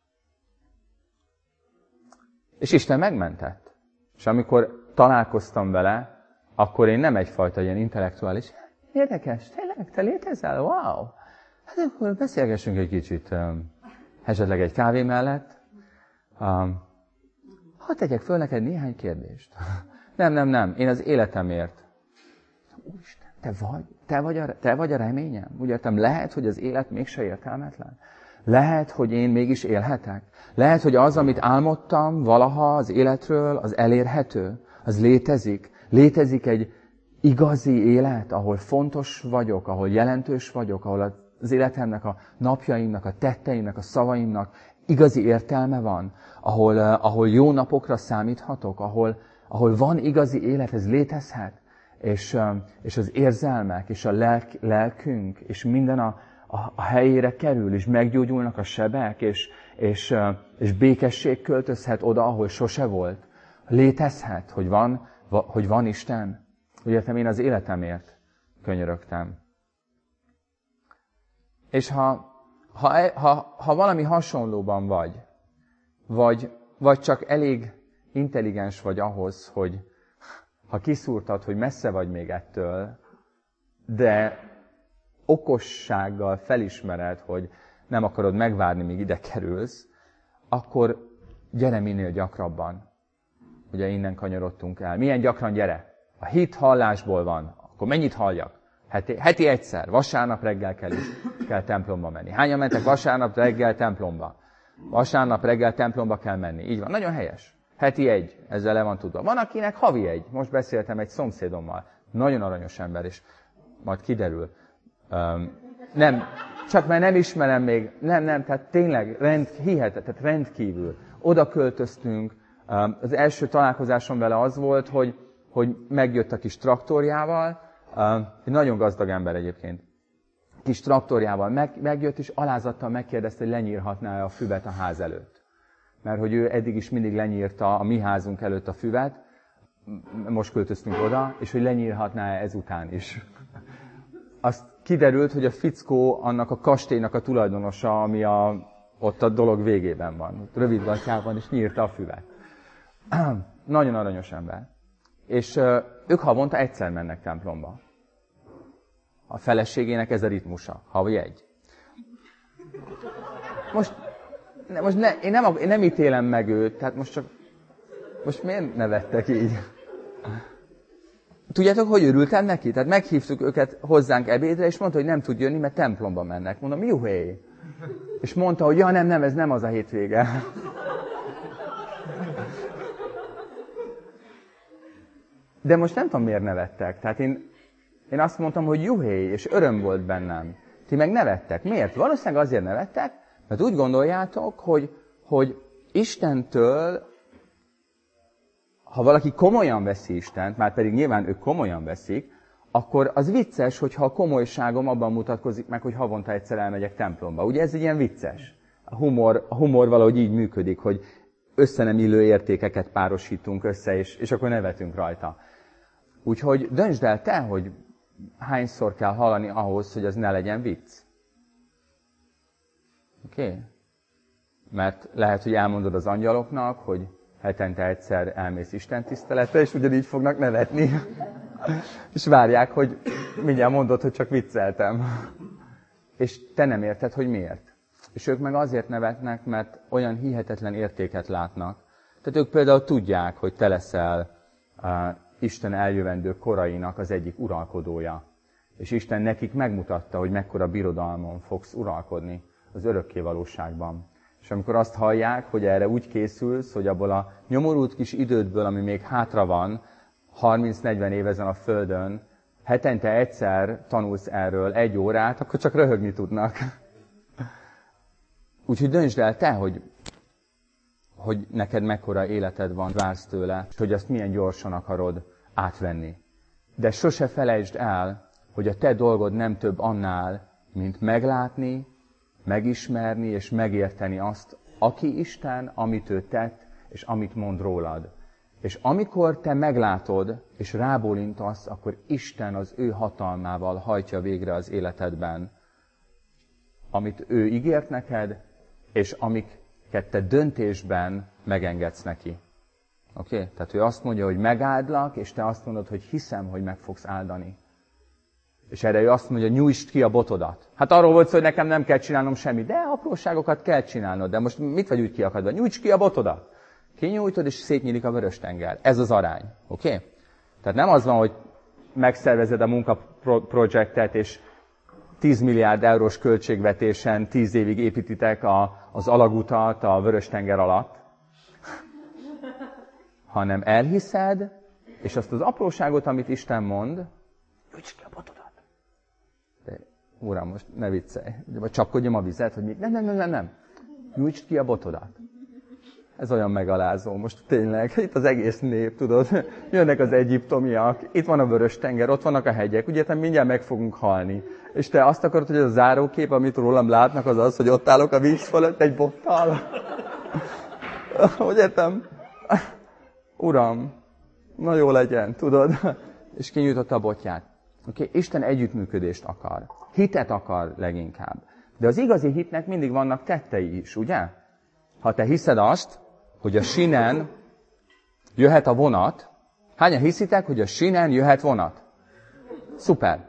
És Isten megmentett. És amikor találkoztam vele, akkor én nem egyfajta ilyen intellektuális, érdekes, tényleg, te létezel? Wow! Hát akkor beszélgessünk egy kicsit, um, esetleg egy kávé mellett. Um, hadd tegyek föl neked néhány kérdést. nem, nem, nem, én az életemért Úristen, te vagy, te vagy, a, te vagy a reményem. Úgy értem, lehet, hogy az élet mégse értelmetlen. Lehet, hogy én mégis élhetek. Lehet, hogy az, amit álmodtam valaha az életről, az elérhető, az létezik. Létezik egy igazi élet, ahol fontos vagyok, ahol jelentős vagyok, ahol az életemnek, a napjaimnak, a tetteimnek, a szavaimnak igazi értelme van, ahol, ahol jó napokra számíthatok, ahol, ahol van igazi élet, ez létezhet, és, és az érzelmek, és a lelk, lelkünk, és minden a, a, a helyére kerül, és meggyógyulnak a sebek, és, és, és békesség költözhet oda, ahol sose volt. Létezhet, hogy van, hogy van Isten. Úgy értem, én az életemért könyörögtem. És ha, ha, ha, ha valami hasonlóban vagy, vagy, vagy csak elég intelligens vagy ahhoz, hogy ha kiszúrtad, hogy messze vagy még ettől, de okossággal felismered, hogy nem akarod megvárni, míg ide kerülsz, akkor gyere minél gyakrabban. Ugye innen kanyarodtunk el. Milyen gyakran gyere? A hit hallásból van. Akkor mennyit halljak? Heti, heti egyszer. Vasárnap reggel kell, is, kell templomba menni. Hányan mentek vasárnap reggel templomba? Vasárnap reggel templomba kell menni. Így van. Nagyon helyes. Heti egy. Ezzel le van tudva. Van, akinek havi egy. Most beszéltem egy szomszédommal. Nagyon aranyos ember, és majd kiderül. Um, nem, csak mert nem ismerem még. Nem, nem, tehát tényleg rend, hihetet, tehát rendkívül. Oda költöztünk. Um, az első találkozásom vele az volt, hogy hogy megjött a kis traktorjával, egy nagyon gazdag ember egyébként, kis traktorjával meg, megjött, és alázattal megkérdezte, hogy lenyírhatná a füvet a ház előtt. Mert hogy ő eddig is mindig lenyírta a mi házunk előtt a füvet, most költöztünk oda, és hogy lenyírhatná ezután is. Azt kiderült, hogy a fickó annak a kastélynak a tulajdonosa, ami a, ott a dolog végében van. Rövid gatyában, és nyírta a füvet. Nagyon aranyos ember. És uh, ők havonta egyszer mennek templomba. A feleségének ez a ritmusa. Havi egy. Most, ne, most ne, én, nem, én nem ítélem meg őt, tehát most csak... Most miért nevettek így? Tudjátok, hogy örültem neki? Tehát meghívtuk őket hozzánk ebédre, és mondta, hogy nem tud jönni, mert templomba mennek. Mondom, juhé! És mondta, hogy ja, nem, nem, ez nem az a hétvége. De most nem tudom, miért nevettek. Tehát én, én azt mondtam, hogy juhé, és öröm volt bennem. Ti meg nevettek. Miért? Valószínűleg azért nevettek, mert úgy gondoljátok, hogy, hogy Istentől, ha valaki komolyan veszi Istent, már pedig nyilván ők komolyan veszik, akkor az vicces, hogyha a komolyságom abban mutatkozik meg, hogy havonta egyszer elmegyek templomba. Ugye ez egy ilyen vicces. A humor, a humor valahogy így működik, hogy össze nem illő értékeket párosítunk össze, és, és akkor nevetünk rajta. Úgyhogy döntsd el te, hogy hányszor kell hallani ahhoz, hogy az ne legyen vicc. Oké? Okay? Mert lehet, hogy elmondod az angyaloknak, hogy hetente egyszer elmész istentiszteletre, és ugyanígy fognak nevetni. És várják, hogy mindjárt mondod, hogy csak vicceltem. És te nem érted, hogy miért. És ők meg azért nevetnek, mert olyan hihetetlen értéket látnak. Tehát ők például tudják, hogy te leszel uh, Isten eljövendő korainak az egyik uralkodója. És Isten nekik megmutatta, hogy mekkora birodalmon fogsz uralkodni az örökké valóságban. És amikor azt hallják, hogy erre úgy készülsz, hogy abból a nyomorult kis idődből, ami még hátra van, harminc-negyven év ezen a földön, hetente egyszer tanulsz erről egy órát, akkor csak röhögni tudnak. Úgyhogy döntsd el te, hogy, hogy neked mekkora életed van, vársz tőle, és hogy azt milyen gyorsan akarod átvenni. De sose felejtsd el, hogy a te dolgod nem több annál, mint meglátni, megismerni és megérteni azt, aki Isten, amit ő tett, és amit mond rólad. És amikor te meglátod, és rábólintasz, akkor Isten az ő hatalmával hajtja végre az életedben, amit ő ígért neked, és amiket te döntésben megengedsz neki. Oké? Okay? Tehát ő azt mondja, hogy megáldlak, és te azt mondod, hogy hiszem, hogy meg fogsz áldani. És erre ő azt mondja, nyújtsd ki a botodat. Hát arról volt szó, hogy nekem nem kell csinálnom semmit, de apróságokat kell csinálnod. De most mit vagy úgy kiakadva? Nyújtsd ki a botodat. Kinyújtod, és szétnyílik a vörös tenger. Ez az arány. Oké? Okay? Tehát nem az van, hogy megszervezed a munkaprojektet, és tíz milliárd eurós költségvetésen tíz évig építitek a, az alagutat a Vörös-tenger alatt, hanem elhiszed, és azt az apróságot, amit Isten mond, gyújtsd ki a botodat. De, uram, most ne viccelj, vagy csapkodjam a vizet, hogy még nem, nem, nem, nem, nem. Gyújtsd ki a botodat. Ez olyan megalázó, most tényleg, itt az egész nép, tudod, jönnek az egyiptomiak, itt van a Vörös-tenger, ott vannak a hegyek, ugye te mindjárt meg fogunk halni. És te azt akarod, hogy ez a zárókép, amit rólam látnak, az az, hogy ott állok a víz fölött egy bottal? Hogy értem? Uram, na jó legyen, tudod? És kinyújtotta a botját. Okay? Isten együttműködést akar. Hitet akar leginkább. De az igazi hitnek mindig vannak tettei is, ugye? Ha te hiszed azt, hogy a sínen jöhet a vonat, hányan hiszitek, hogy a sínen jöhet vonat? Szuper.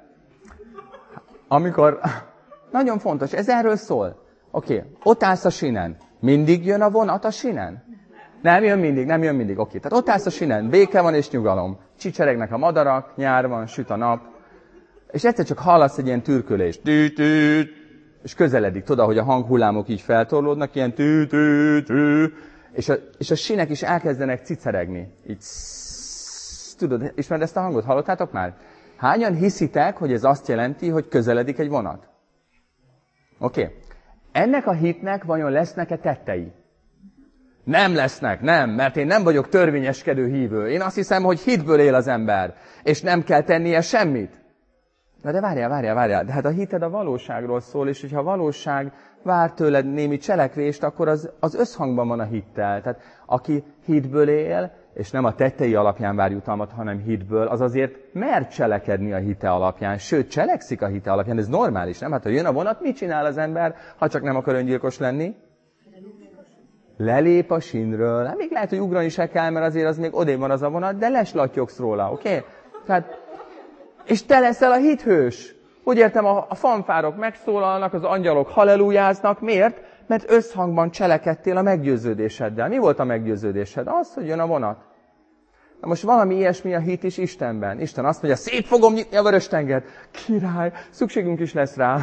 Amikor, nagyon fontos, ez erről szól. Oké, okay. Ott állsz a sínen. Mindig jön a vonat a sínen? Nem jön mindig, nem jön mindig. Oké, okay. Tehát ott állsz a sínen, béke van és nyugalom. Csicseregnek a madarak, nyár van, süt a nap. És egyszer csak hallasz egy ilyen türkölést. Tű-tű, és közeledik, tudod, hogy a hanghullámok így feltorlódnak, ilyen tű-tű-tű. És a, és a sínek is elkezdenek ciceregni. Így sz, tudod, ismered ezt a hangot? Hallottátok már? Hányan hiszitek, hogy ez azt jelenti, hogy közeledik egy vonat? Oké. Okay. Ennek a hitnek vajon lesznek-e tettei? Nem lesznek, nem, mert én nem vagyok törvényeskedő hívő. Én azt hiszem, hogy hitből él az ember, és nem kell tennie semmit. Na de várjál, várjál, várjál. De hát a hited a valóságról szól, és hogyha a valóság vár tőled némi cselekvést, akkor az, az összhangban van a hittel. Tehát aki hitből él, és nem a tettei alapján vár jutalmat, hanem hitből, az azért mer cselekedni a hite alapján, sőt, cselekszik a hite alapján. Ez normális, nem? Hát ha jön a vonat, mit csinál az ember, ha csak nem akar öngyilkos lenni? Lelép a sínről. Hát még lehet, hogy ugrani se kell, mert azért az még odébb van az a vonat, de leslattyogsz róla, oké? Okay? Tehát, és te leszel a hithős. Úgy értem, a, a fanfárok megszólalnak, az angyalok hallelujáznak. Miért? Mert összhangban cselekedtél a meggyőződéseddel. Mi volt a meggyőződésed? Az, hogy jön a vonat. Na most valami ilyesmi a hit is Istenben. Isten azt mondja, szét fogom nyitni a Vörös-tengert. Király, szükségünk is lesz rá.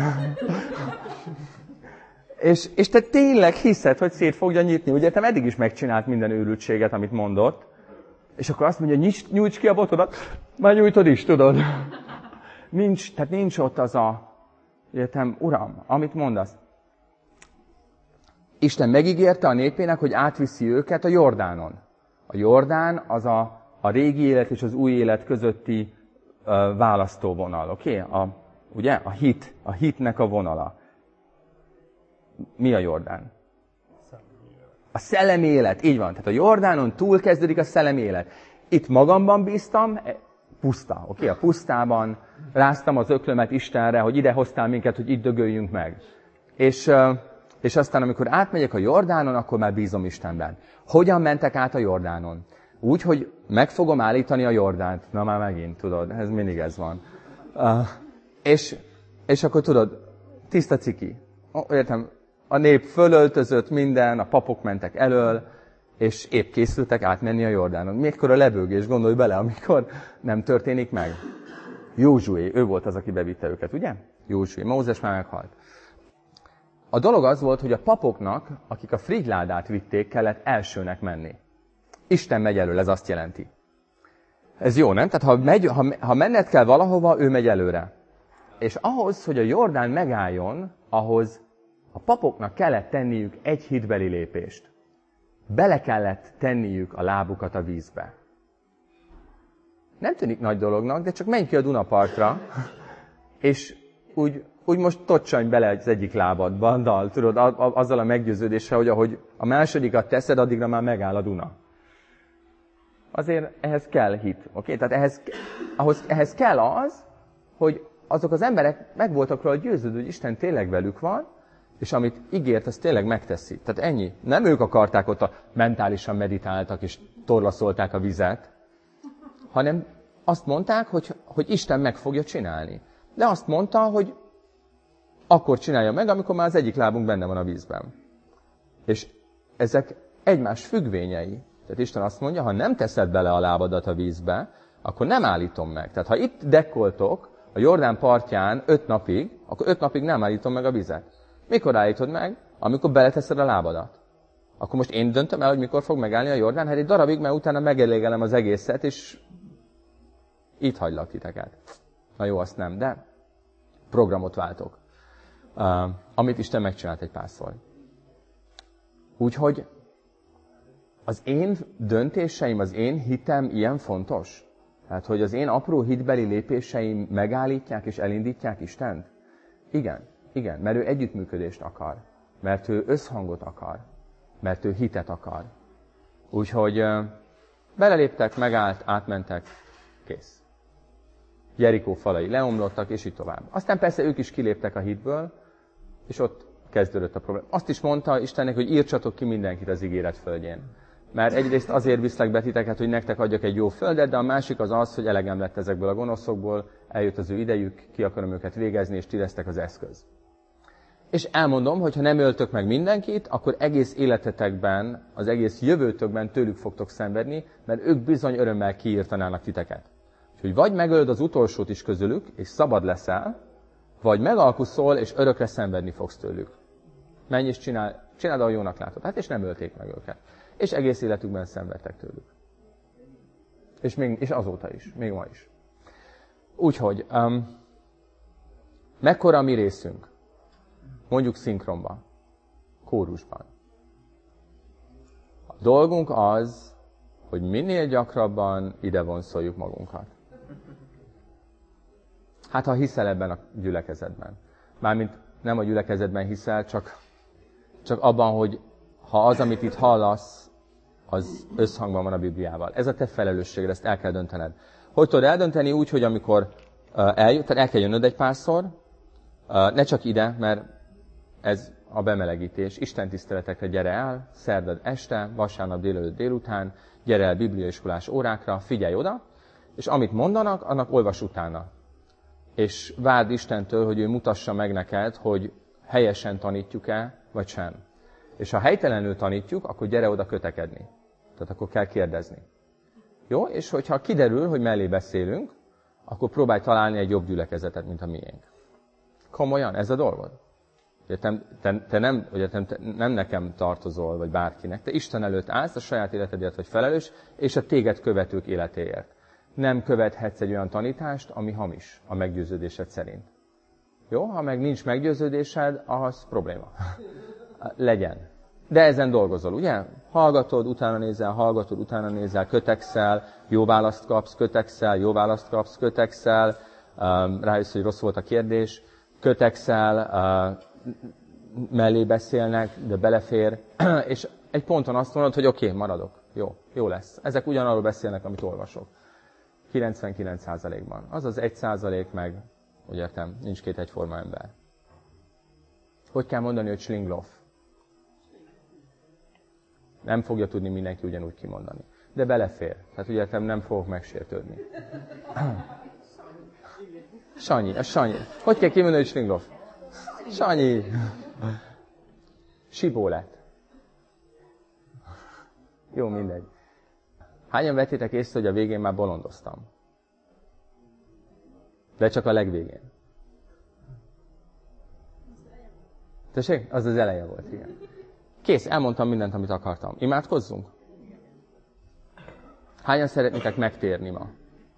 és, és te tényleg hiszed, hogy szét fogja nyitni. Ugye te eddig is megcsinált minden őrültséget, amit mondott. És akkor azt mondja, nyújts, nyújts ki a botodat. Már nyújtod is, tudod. Nincs, tehát nincs ott az a, értem, Uram, amit mondasz. Isten megígérte a népének, hogy átviszi őket a Jordánon. A Jordán az a, a régi élet és az új élet közötti uh, választóvonal, oké? Okay? A, ugye? A hit, a hitnek a vonala. Mi a Jordán? A szellemi élet, így van. Tehát a Jordánon túl kezdődik a szellemi élet. Itt magamban bíztam, puszta, oké? Okay? A pusztában ráztam az öklömet Istenre, hogy ide hoztál minket, hogy itt dögöljünk meg. És... Uh, És aztán, amikor átmegyek a Jordánon, akkor már bízom Istenben. Hogyan mentek át a Jordánon? Úgy, hogy meg fogom állítani a Jordánt. Na már megint, tudod, ez mindig ez van. Uh, és, és akkor tudod, tiszta ciki. Oh, értem, a nép fölöltözött minden, a papok mentek elől, és épp készültek átmenni a Jordánon. Mikor a lebőgés, gondolj bele, amikor nem történik meg. Józsué, ő volt az, aki bevitte őket, ugye? Józsué, Mózes már meghalt. A dolog az volt, hogy a papoknak, akik a frigyládát vitték, kellett elsőnek menni. Isten megy elől, ez azt jelenti. Ez jó, nem? Tehát ha, megy, ha, ha menned kell valahova, ő megy előre. És ahhoz, hogy a Jordán megálljon, ahhoz a papoknak kellett tenniük egy hitbeli lépést. Bele kellett tenniük a lábukat a vízbe. Nem tűnik nagy dolognak, de csak menj ki a Dunapartra, és úgy... úgy most tocsanj bele az egyik lábadba, dal, tudod, azzal a meggyőződéssel, hogy ahogy a másodikat teszed, addigra már megáll a Duna. Azért ehhez kell hit, oké? Okay? Tehát ehhez, ahhoz, ehhez kell az, hogy azok az emberek meg voltak róla győződő, hogy Isten tényleg velük van, és amit ígért, az tényleg megteszi. Tehát ennyi. Nem ők akarták ott, a mentálisan meditáltak, és torlaszolták a vizet, hanem azt mondták, hogy, hogy Isten meg fogja csinálni. De azt mondta, hogy akkor csinálja meg, amikor már az egyik lábunk benne van a vízben. És ezek egymás függvényei. Tehát Isten azt mondja, ha nem teszed bele a lábadat a vízbe, akkor nem állítom meg. Tehát ha itt dekkoltok a Jordán partján öt napig, akkor öt napig nem állítom meg a vizet. Mikor állítod meg? Amikor beleteszed a lábadat. Akkor most én döntöm el, hogy mikor fog megállni a Jordán? Hát egy darabig, mert utána megelégelem az egészet, és itt hagylak titeket. Na jó, azt nem, de programot váltok. Uh, amit Isten megcsinált egy párszor. Úgyhogy az én döntéseim, az én hitem ilyen fontos? Tehát, hogy az én apró hitbeli lépéseim megállítják és elindítják Istent? Igen, igen, mert ő együttműködést akar. Mert ő összhangot akar. Mert ő hitet akar. Úgyhogy uh, beleléptek, megállt, átmentek, kész. Jerikó falai leomlottak, és így tovább. Aztán persze ők is kiléptek a hitből, és ott kezdődött a probléma. Azt is mondta Istennek, hogy írtsatok ki mindenkit az ígéret földjén. Mert egyrészt azért viszlek be titeket, hogy nektek adjak egy jó földet, de a másik az az, hogy elegem lett ezekből a gonoszokból, eljött az ő idejük, ki akarom őket végezni, és ti lesztek az eszköz. És elmondom, hogy ha nem öltök meg mindenkit, akkor egész életetekben, az egész jövőtökben tőlük fogtok szenvedni, mert ők bizony örömmel kiírtanának titeket. Úgyhogy vagy megölöd az utolsót is közülük, és szabad leszel, vagy megalkuszol, és örökre szenvedni fogsz tőlük. Menj és csinál, csináld, ahogy jónak látod. Hát és nem ölték meg őket. És egész életükben szenvedtek tőlük. És, még, és azóta is, még ma is. Úgyhogy, um, mekkora a mi részünk? Mondjuk szinkronban, kórusban. A dolgunk az, hogy minél gyakrabban ide vonszoljuk magunkat. Hát ha hiszel ebben a gyülekezetben. Mármint nem a gyülekezetben hiszel, csak, csak abban, hogy ha az, amit itt hallasz, az összhangban van a Bibliával. Ez a te felelősséged, ezt el kell döntened. Hogy tudod eldönteni? Úgy, hogy amikor uh, eljött, tehát el kell jönnöd egy párszor, uh, ne csak ide, mert ez a bemelegítés. Isten tiszteletekre gyere el, szerdad este, vasárnap délelőtt délután, gyere el bibliaiskolás órákra, figyelj oda, és amit mondanak, annak olvas utána. És várd Istentől, hogy ő mutassa meg neked, hogy helyesen tanítjuk-e, vagy sem. És ha helytelenül tanítjuk, akkor gyere oda kötekedni. Tehát akkor kell kérdezni. Jó? És hogyha kiderül, hogy mellé beszélünk, akkor próbálj találni egy jobb gyülekezetet, mint a miénk. Komolyan, ez a dolgod? Te, te, te, nem, te nem nekem tartozol, vagy bárkinek. Te Isten előtt állsz, a saját életedért vagy felelős, és a téged követők életéért. Nem követhetsz egy olyan tanítást, ami hamis, a meggyőződésed szerint. Jó? Ha meg nincs meggyőződésed, ahhoz probléma. Legyen. De ezen dolgozol, ugye? Hallgatod, utána nézel, hallgatod, utána nézel, kötekszel, jó választ kapsz, kötekszel, jó választ kapsz, kötekszel, rájössz, hogy rossz volt a kérdés, kötekszel, mellé beszélnek, de belefér, és egy ponton azt mondod, hogy oké, okay, maradok, jó, jó lesz. Ezek ugyanarról beszélnek, amit olvasok. kilencvenkilenc százalékban. Az az egy százalék meg, úgy értem, nincs két egyforma ember. Hogy kell mondani, hogy slingloff? Nem fogja tudni mindenki ugyanúgy kimondani. De belefér. Tehát úgy értem, nem fogok megsértődni. Sanyi, a Sanyi. Hogy kell kimondani, hogy slingloff? Sanyi. Sibó lett. Jó, mindegy. Hányan vettétek észre, hogy a végén már bolondoztam? De csak a legvégén. Tessék? Az az eleje volt, igen. Kész, elmondtam mindent, amit akartam. Imádkozzunk? Hányan szeretnétek megtérni ma?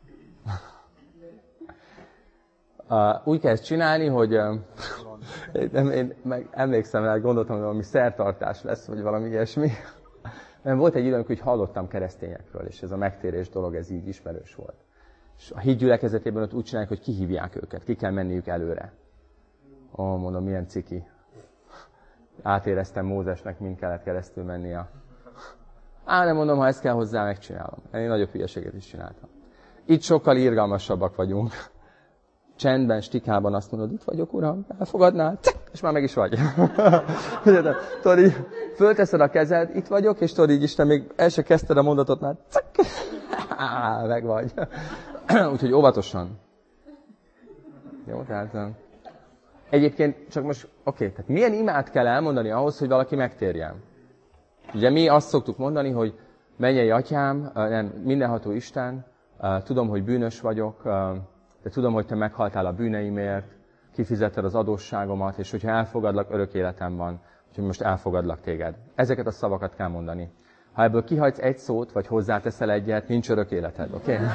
Uh, úgy kell ezt csinálni, hogy uh, én, én meg emlékszem rá, gondoltam, hogy valami szertartás lesz, vagy valami ilyesmi. Mert volt egy időnk, hogy hallottam keresztényekről, és ez a megtérés dolog, ez így ismerős volt. És a híd gyülekezetében ott úgy csinálják, hogy kihívják őket, ki kell menniük előre. Ó, mondom, milyen ciki. Átéreztem Mózesnek, mind kellett keresztül mennie. Á, nem mondom, ha ezt kell hozzá, megcsinálom. Én nagyobb hülyeséget is csináltam. Itt sokkal irgalmasabbak vagyunk. Csendben, stikában azt mondod, itt vagyok, uram, elfogadnál? És már meg is vagy. Tudod, így fölteszed a kezed, itt vagyok, és tudod, így Isten még el se kezdted a mondatot, már meg vagy. Úgyhogy óvatosan. Jó, tehát... Egyébként csak most, oké, okay, tehát milyen imát kell elmondani ahhoz, hogy valaki megtérjen? Ugye mi azt szoktuk mondani, hogy mennyei atyám, nem, mindenható Isten, tudom, hogy bűnös vagyok, de tudom, hogy te meghaltál a bűneimért, kifizetted az adósságomat, és hogyha elfogadlak, örök életem van, úgyhogy most elfogadlak téged. Ezeket a szavakat kell mondani. Ha ebből kihagysz egy szót, vagy hozzáteszel egyet, nincs örök életed, oké? Okay?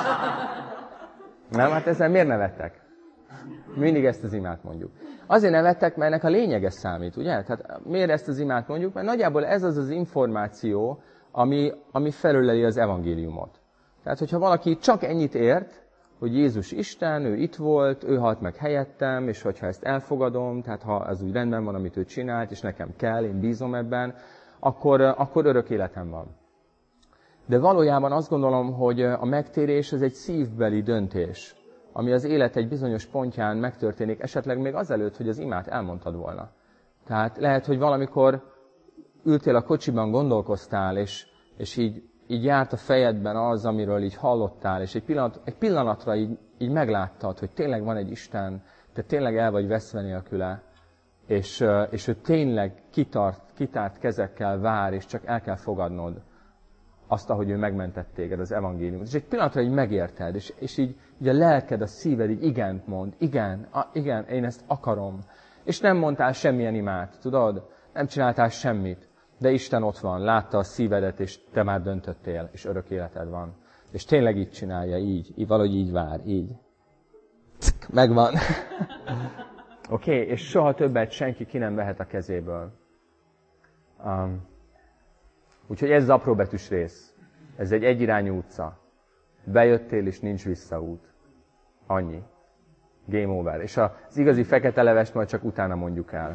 Nem, hát ezzel miért nevettek? Mindig ezt az imát mondjuk. Azért nevettek, mert ennek a lényege számít, ugye? Tehát miért ezt az imát mondjuk? Mert nagyjából ez az az információ, ami, ami felüleli az evangéliumot. Tehát, hogyha valaki csak ennyit ért, hogy Jézus Isten, ő itt volt, ő halt meg helyettem, és hogyha ezt elfogadom, tehát ha ez úgy rendben van, amit ő csinált, és nekem kell, én bízom ebben, akkor, akkor örök életem van. De valójában azt gondolom, hogy a megtérés az egy szívbeli döntés, ami az élet egy bizonyos pontján megtörténik, esetleg még azelőtt, hogy az imát elmondtad volna. Tehát lehet, hogy valamikor ültél a kocsiban, gondolkoztál, és, és így, így járt a fejedben az, amiről így hallottál, és egy, pillanat, egy pillanatra így, így megláttad, hogy tényleg van egy Isten, te tényleg el vagy veszve nélküle, és, és ő tényleg kitart, kitárt kezekkel vár, és csak el kell fogadnod azt, ahogy ő megmentett téged, az evangéliumot. És egy pillanatra így megérted, és, és így, így a lelked, a szíved így igent mond, igen, a, igen, én ezt akarom. És nem mondtál semmilyen imát, tudod? Nem csináltál semmit. De Isten ott van, látta a szívedet, és te már döntöttél, és örök életed van. És tényleg így csinálja, így, így valahogy így vár, így. Ck, megvan. Oké, okay, és soha többet senki ki nem vehet a kezéből. Um, úgyhogy ez az apróbetűs rész. Ez egy egyirányú utca. Bejöttél, és nincs visszaút. Annyi. Game over. És az igazi fekete levest majd csak utána mondjuk el.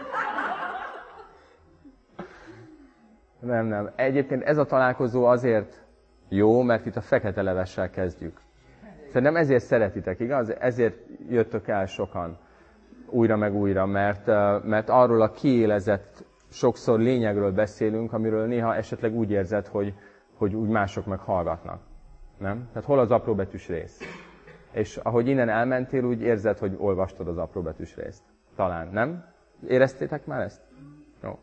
Nem, nem. Egyébként ez a találkozó azért jó, mert itt a fekete levessel kezdjük. Szerintem ezért szeretitek, igaz? Ezért jöttök el sokan újra meg újra, mert, mert arról a kiélezett, sokszor lényegről beszélünk, amiről néha esetleg úgy érzed, hogy, hogy úgy mások meg hallgatnak. Nem? Tehát hol az apróbetűs rész? És ahogy innen elmentél, úgy érzed, hogy olvastad az apróbetűs részt. Talán, nem? Éreztétek már ezt? Jó.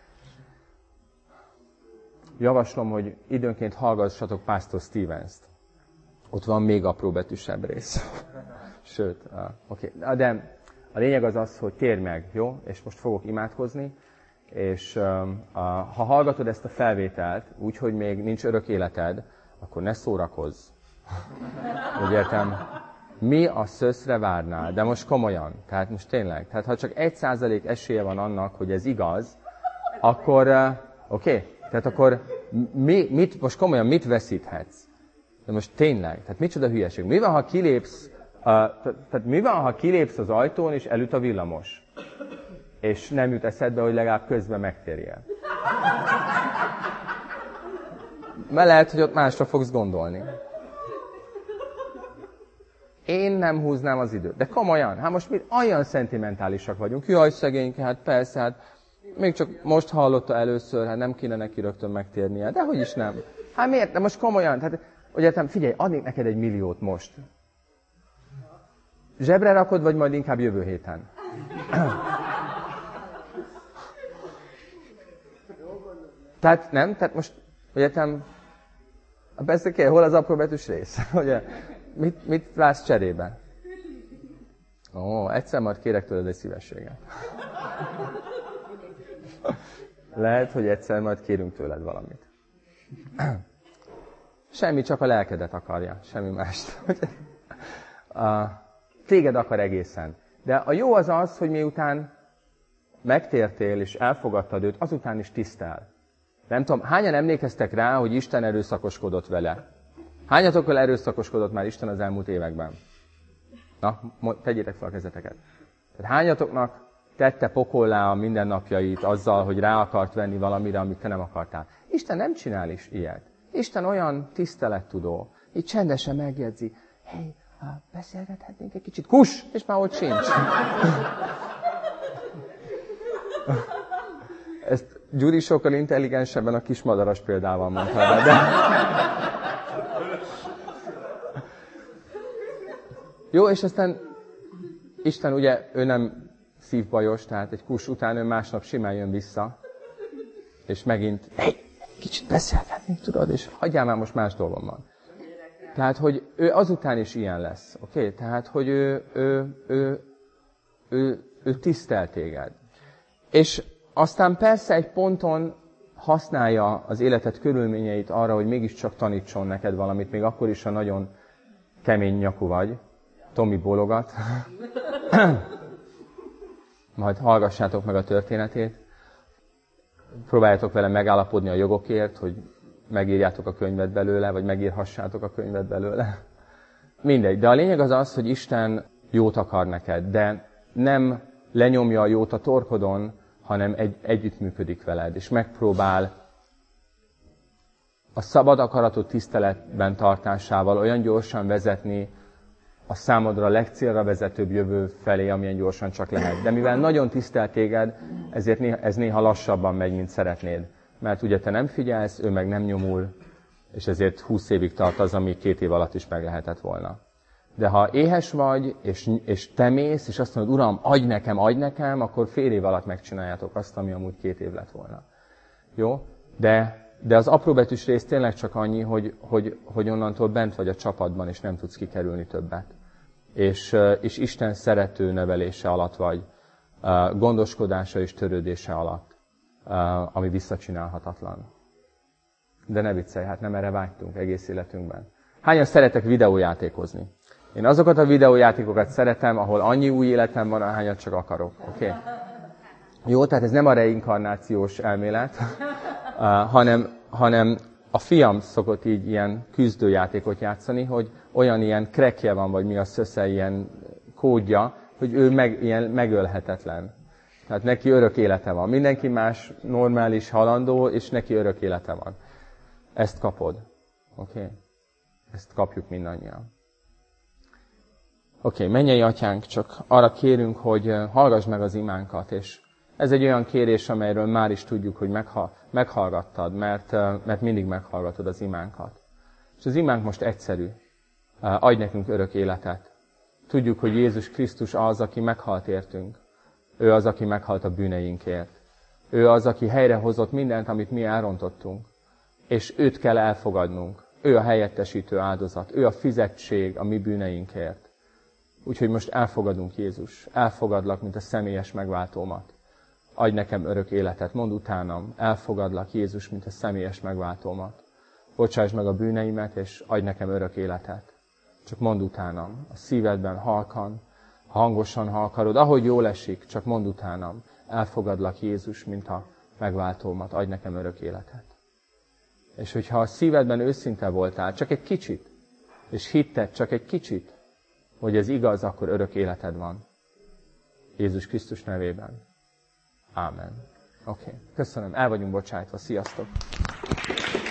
Javaslom, hogy időnként hallgassatok Pastor Stevens-t. Ott van még apróbetűsebb rész. Sőt, uh, oké. Okay. De a lényeg az az, hogy térj meg, jó? És most fogok imádkozni, és um, uh, ha hallgatod ezt a felvételt, úgyhogy még nincs örök életed, akkor ne szórakozz. Úgy értem, mi a szöszre várnál? De most komolyan, tehát most tényleg. Tehát ha csak egy százalék esélye van annak, hogy ez igaz, akkor, uh, oké, okay, tehát akkor mi, mit, most komolyan mit veszíthetsz? De most tényleg, tehát micsoda hülyeség. Mi van, ha kilépsz, uh, tehát mi van, ha kilépsz az ajtón, és elüt a villamos? És nem jut eszedbe, hogy legalább közben megtérjél. Mert lehet, hogy ott másra fogsz gondolni. Én nem húznám az időt. De komolyan, hát most mi olyan szentimentálisak vagyunk. Jaj, szegényke, hát persze, hát még csak most hallotta először, hát nem kéne neki rögtön megtérnie. De hogy is nem. Hát miért? De most komolyan. Tehát, hogy figyelj, adnék neked egy milliót most. Zsebre rakod, vagy majd inkább jövő héten? Tehát nem? Tehát most, egyetem, persze hol az apróbetűs rész? Ugye, mit, mit vársz cserébe? Ó, egyszer majd kérek tőled egy szívességet. Lehet, hogy egyszer majd kérünk tőled valamit. Semmi, csak a lelkedet akarja, semmi mást. Téged akar egészen. De a jó az az, hogy miután megtértél és elfogadtad őt, azután is tisztel. Nem tudom, hányan emlékeztek rá, hogy Isten erőszakoskodott vele? Hányatokkal erőszakoskodott már Isten az elmúlt években? Na, tegyétek fel a kezeteket. Tehát hányatoknak tette pokollá a mindennapjait azzal, hogy rá akart venni valamire, amit te nem akartál? Isten nem csinál is ilyet. Isten olyan tisztelettudó, így csendesen megjegyzi, hé, beszélgethetnénk egy kicsit? Kus! És már ott sincs. Ezt Gyuri sokkal intelligensebben a kismadaras példával mondta be, de... Jó, és aztán Isten ugye, ő nem szívbajos, tehát egy kus után ő másnap simán jön vissza, és megint, hey, kicsit beszélgetnénk, tudod, és hagyjál már, most más dolgom van. Tehát, hogy ő azután is ilyen lesz. Oké? Okay? Tehát, hogy ő, ő, ő, ő, ő tisztel téged. És aztán persze egy ponton használja az életed körülményeit arra, hogy mégiscsak tanítson neked valamit, még akkor is, ha nagyon kemény nyakú vagy. Tomi bólogat. Majd hallgassátok meg a történetét. Próbáljátok vele megállapodni a jogokért, hogy megírjátok a könyvet belőle, vagy megírhassátok a könyvet belőle. Mindegy. De a lényeg az az, hogy Isten jót akar neked, de nem lenyomja a jót a torkodon, hanem egy, együttműködik veled, és megpróbál a szabad akaratot tiszteletben tartásával olyan gyorsan vezetni a számodra a legcélra vezetőbb jövő felé, amilyen gyorsan csak lehet. De mivel nagyon tisztel téged, ezért néha, ez néha lassabban megy, mint szeretnéd. Mert ugye te nem figyelsz, ő meg nem nyomul, és ezért húsz évig tart az, ami két év alatt is meg lehetett volna. De ha éhes vagy, és, és te mész, és azt mondod, Uram, adj nekem, adj nekem, akkor fél év alatt megcsináljátok azt, ami amúgy két év lett volna. Jó? De, de az apróbetűs rész tényleg csak annyi, hogy, hogy, hogy onnantól bent vagy a csapatban, és nem tudsz kikerülni többet. És, és Isten szerető nevelése alatt vagy, gondoskodása és törődése alatt, ami visszacsinálhatatlan. De ne viccelj, hát nem erre vágytunk egész életünkben. Hányan szeretek videójátékozni? Én azokat a videójátékokat szeretem, ahol annyi új életem van, ahányat csak akarok. Oké? Okay? Jó, tehát ez nem a reinkarnációs elmélet, uh, hanem, hanem a fiam szokott így ilyen küzdőjátékot játszani, hogy olyan ilyen crackje van, vagy mi a szösze, ilyen kódja, hogy ő meg, ilyen megölhetetlen. Tehát neki örök élete van. Mindenki más normális, halandó, és neki örök élete van. Ezt kapod. Oké? Okay? Ezt kapjuk mindannyian. Oké, okay, mennyei atyánk, csak arra kérünk, hogy hallgass meg az imánkat, és ez egy olyan kérés, amelyről már is tudjuk, hogy meghallgattad, mert, mert mindig meghallgatod az imánkat. És az imánk most egyszerű. Adj nekünk örök életet. Tudjuk, hogy Jézus Krisztus az, aki meghalt értünk. Ő az, aki meghalt a bűneinkért. Ő az, aki helyrehozott mindent, amit mi elrontottunk. És őt kell elfogadnunk. Ő a helyettesítő áldozat. Ő a fizetség a mi bűneinkért. Úgyhogy most elfogadunk, Jézus. Elfogadlak, mint a személyes megváltómat. Adj nekem örök életet. Mondd utánam. Elfogadlak, Jézus, mint a személyes megváltómat. Bocsáss meg a bűneimet, és adj nekem örök életet. Csak mondd utánam. A szívedben halkan, hangosan, ha akarod. Ahogy jól esik, csak mondd utánam. Elfogadlak, Jézus, mint a megváltómat. Adj nekem örök életet. És hogyha a szívedben őszinte voltál, csak egy kicsit, és hitted csak egy kicsit, hogy ez igaz, akkor örök életed van. Jézus Krisztus nevében. Ámen. Oké. Okay. Köszönöm. El vagyunk bocsájtva. Sziasztok.